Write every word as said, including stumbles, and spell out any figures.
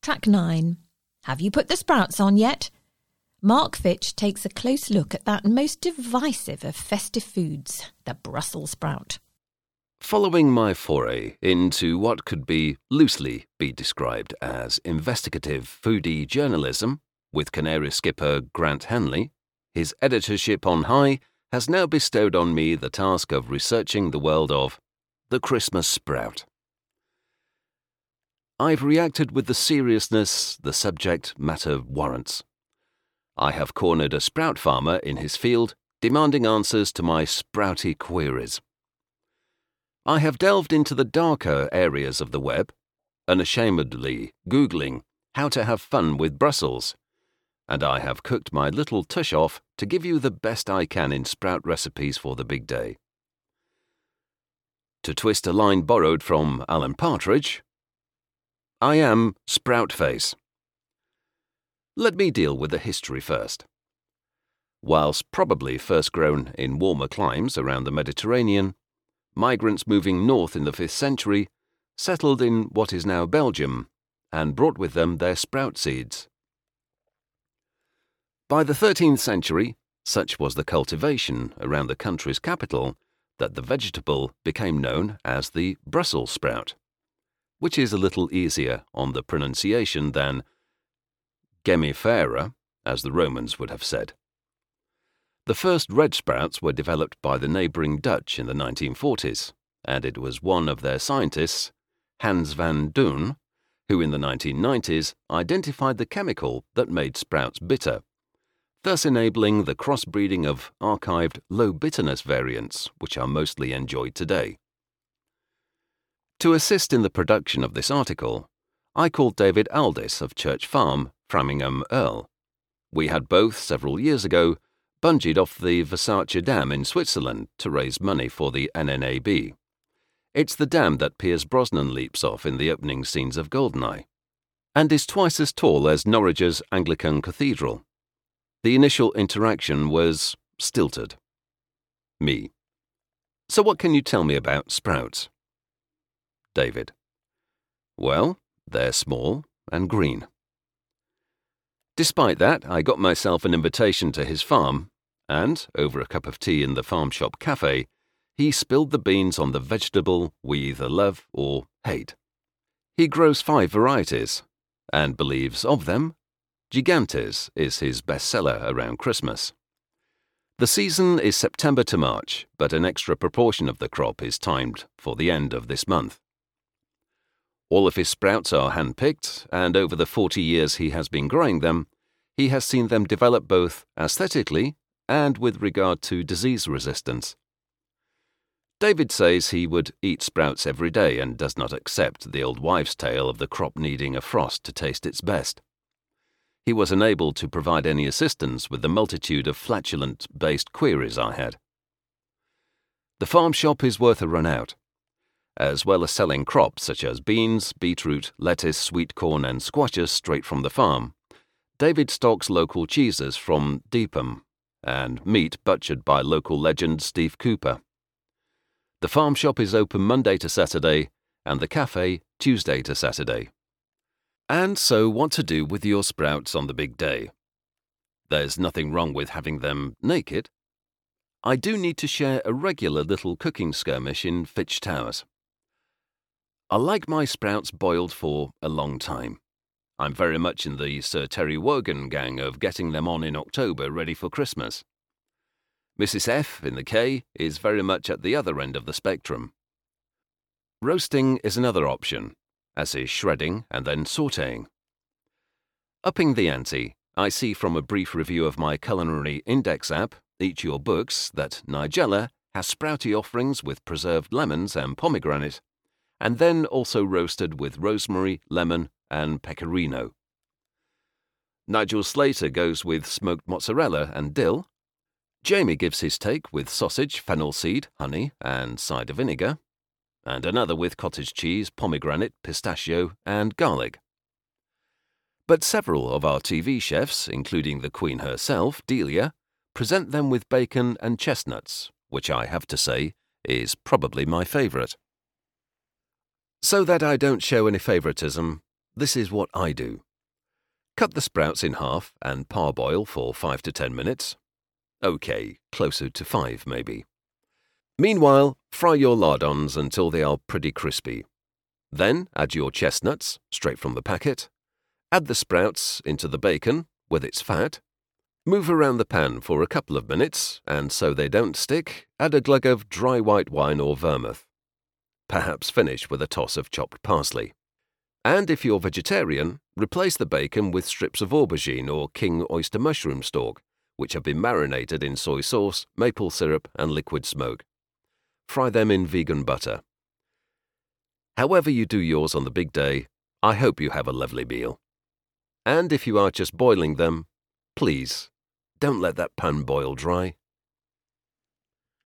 Track nine. Have you put the sprouts on yet? Mark Fitch takes a close look at that most divisive of festive foods, the Brussels sprout. Following my foray into what could be loosely be described as investigative foodie journalism with Canary skipper Grant Hanley, his editorship on high has now bestowed on me the task of researching the world of the Christmas sprout. I've reacted with the seriousness the subject matter warrants. I have cornered a sprout farmer in his field, demanding answers to my sprouty queries. I have delved into the darker areas of the web, unashamedly Googling how to have fun with Brussels, and I have cooked my little tush off to give you the best I can in sprout recipes for the big day. To twist a line borrowed from Alan Partridge, I am Sprout Face. Let me deal with the history first. Whilst probably first grown in warmer climes around the Mediterranean, migrants moving north in the fifth century settled in what is now Belgium and brought with them their sprout seeds. By the thirteenth century, such was the cultivation around the country's capital that the vegetable became known as the Brussels sprout, which is a little easier on the pronunciation than Gemifera, as the Romans would have said. The first red sprouts were developed by the neighbouring Dutch in the nineteen forties, and it was one of their scientists, Hans van Duyn, who in the nineteen nineties identified the chemical that made sprouts bitter, thus enabling the crossbreeding of archived low-bitterness variants, which are mostly enjoyed today. To assist in the production of this article, I called David Aldis of Church Farm, Framingham Earl. We had both, several years ago, bungeed off the Versace Dam in Switzerland to raise money for the N N A B. It's the dam that Pierce Brosnan leaps off in the opening scenes of Goldeneye, and is twice as tall as Norwich's Anglican Cathedral. The initial interaction was stilted. Me. So what can you tell me about sprouts? David. Well, they're small and green. Despite that, I got myself an invitation to his farm, and, over a cup of tea in the farm shop cafe, he spilled the beans on the vegetable we either love or hate. He grows five varieties, and believes of them, Gigantes is his bestseller around Christmas. The season is September to March, but an extra proportion of the crop is timed for the end of this month. All of his sprouts are hand-picked, and over the forty years he has been growing them, he has seen them develop both aesthetically and with regard to disease resistance. David says he would eat sprouts every day and does not accept the old wives' tale of the crop needing a frost to taste its best. He was unable to provide any assistance with the multitude of flatulent-based queries I had. The farm shop is worth a run out. As well as selling crops such as beans, beetroot, lettuce, sweet corn and squashes straight from the farm, David stocks local cheeses from Deepham and meat butchered by local legend Steve Cooper. The farm shop is open Monday to Saturday and the cafe Tuesday to Saturday. And so what to do with your sprouts on the big day? There's nothing wrong with having them naked. I do need to share a regular little cooking skirmish in Fitch Towers. I like my sprouts boiled for a long time. I'm very much in the Sir Terry Wogan gang of getting them on in October ready for Christmas. Missus F in the K is very much at the other end of the spectrum. Roasting is another option, as is shredding and then sautéing. Upping the ante, I see from a brief review of my culinary index app, Eat Your Books, that Nigella has sprouty offerings with preserved lemons and pomegranate, and then also roasted with rosemary, lemon, and pecorino. Nigel Slater goes with smoked mozzarella and dill. Jamie gives his take with sausage, fennel seed, honey, and cider vinegar, and another with cottage cheese, pomegranate, pistachio, and garlic. But several of our T V chefs, including the Queen herself, Delia, present them with bacon and chestnuts, which I have to say is probably my favourite. So that I don't show any favouritism, this is what I do. Cut the sprouts in half and parboil for five to ten minutes. Okay, closer to five maybe. Meanwhile, fry your lardons until they are pretty crispy. Then add your chestnuts, straight from the packet. Add the sprouts into the bacon with its fat. Move around the pan for a couple of minutes, and so they don't stick, add a glug of dry white wine or vermouth. Perhaps finish with a toss of chopped parsley. And if you're vegetarian, replace the bacon with strips of aubergine or king oyster mushroom stalk, which have been marinated in soy sauce, maple syrup, and liquid smoke. Fry them in vegan butter. However you do yours on the big day, I hope you have a lovely meal. And if you are just boiling them, please, don't let that pan boil dry.